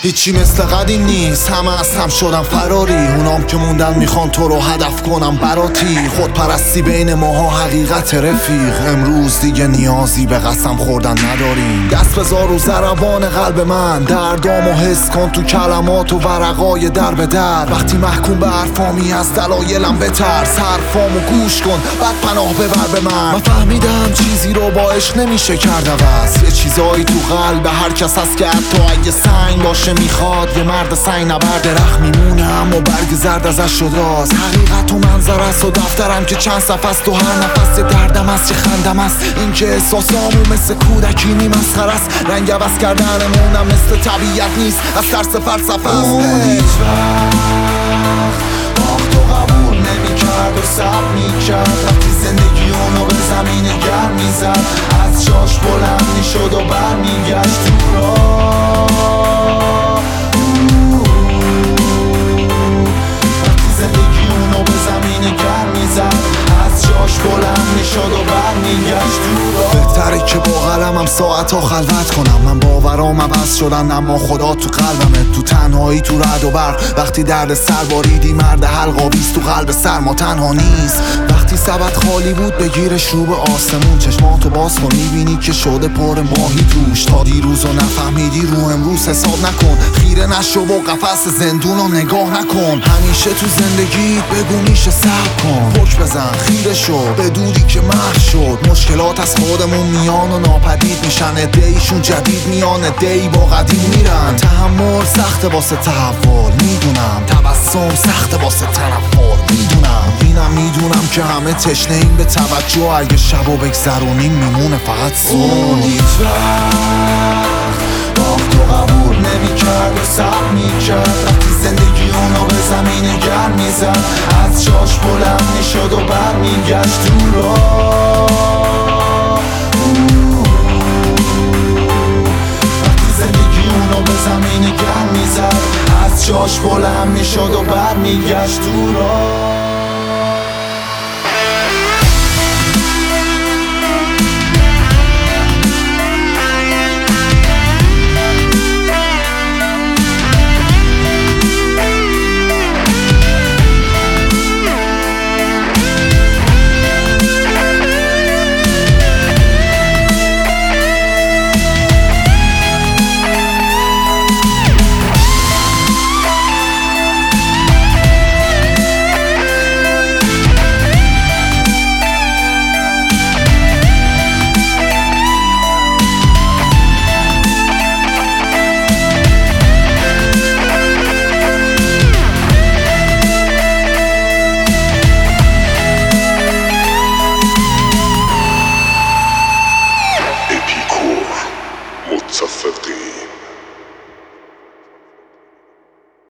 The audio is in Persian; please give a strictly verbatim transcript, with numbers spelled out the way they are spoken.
هیچی مثل قدیم نیست، همه از هم شدن فراری. اونام که موندن میخوان تو رو هدف کنم براتی. خودپرستی بین ماها حقیقت رفیق. امروز دیگه نیازی به قسم خوردن نداریم. دست بذار رو ضربان قلب من، دردامو حس کن تو کلمات و ورقای در به در. وقتی محکوم به حرفامی از دلایلم بترس، حرفامو گوش کن بعد پناه ببر به من. من فهمیدم چیزی رو با عشق نمیشه کرد عوض. یه چیزایی تو قلب هر کس هست که حتی اگه سنگ باشه میخواد. یه مرد سنگ نبرد درخت میمونه اما برگ زرد ازش شد راز. حقیقت و منظر است و دفترم که چند صفحه است و هر نفس یه دردم است یه خندم است. این که احساسامو مثل کودکی نی مسخره است. رنگ عوض کردنمونم مثل طبیعت نیست، از ترس فلسفه است. اون هیچ وقت باخت و قبول نمیکرد و صبر میکرد. وقتی زندگی اونو به زمین گرم میزد، از جاش بلند میشد و برمیگشت تو راه. وقتی زندگی اونو به زمین گرم میزد، از جاش بلند میشد و برمیگشت تو راه. بهتره که با قلمم ساعتا خلوت کنم. من باورام عوض شدن اما خدا تو قلبمه. تو تنهایی تو رعد و برق، وقتی درد سر باریدی مرد حلقاویز تو قلب سرما تنها نیست. وقتی سبد خالی بود بگیرش رو به آسمون، چشماتو باز کن میبینی که شده پر ماهی توش. تا دیروزو نفهمیدی رو امروز حساب نکن. خیره نشو و قفس زندونو نگاه نکن. همیشه تو زندگی بگو میشه صبر کن. پشت بزن خیره شو به دوری که محو شد. مشکلات از خودمون میان و ناپدید میشن. عده‌ایشون جدید میان، عده‌ای با قدیم میرن. تحمل سخته واسه تحول میدونم، تبسم سخته واسه تنفر میدونم. اینم میدونم که همه تشنه این به توجه. اگه شبو بگذرونیم میمونه فقط صبح. هیچ وقت باخت و قبول نمیکرد و صبر میکرد. وقتی زندگی اونو به زمین گرم میزد، از جاش بلند میشد و برمیگشت تو راه. وقتی زندگی اونو به زمین گرم میزد، از جاش بلند میشد و برمیگشت تو راه.